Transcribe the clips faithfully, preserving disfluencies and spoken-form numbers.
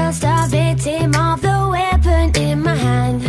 just a victim of the weapon in my hand.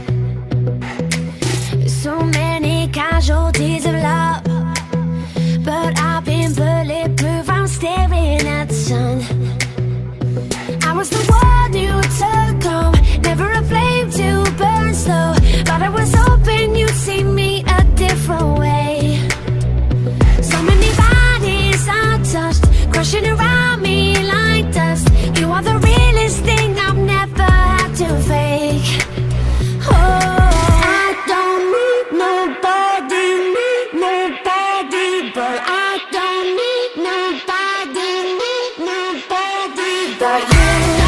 So many casualties of love, but I've been bulletproof. I'm staring at the sun. I was the one you took home, never a flame to burn slow, but I was hoping you'd see me a different way. So many bodies I touched, crushing around me like dust. You are the realest thing I've never had to fake. Oh, I don't need nobody, need nobody, but I don't need nobody, need nobody, but you.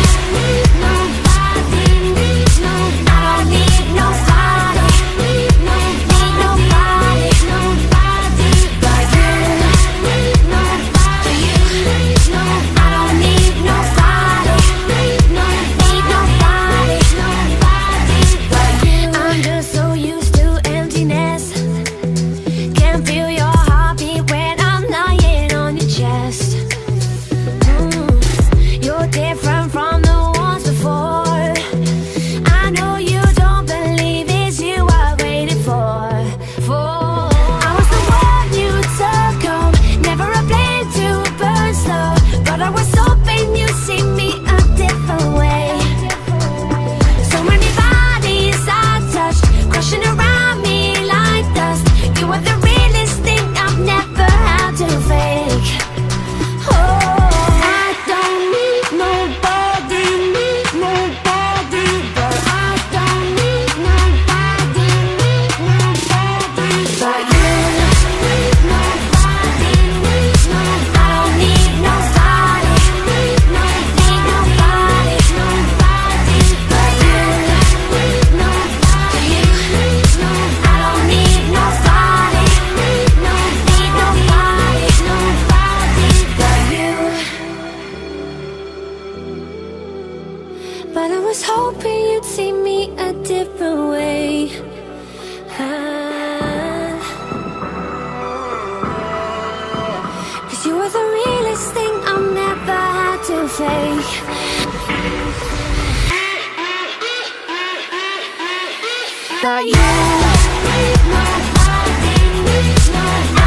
But I was hoping you'd see me a different way. Ah. 'Cause you were the realest thing I've never had to fake. But you, nobody, nobody.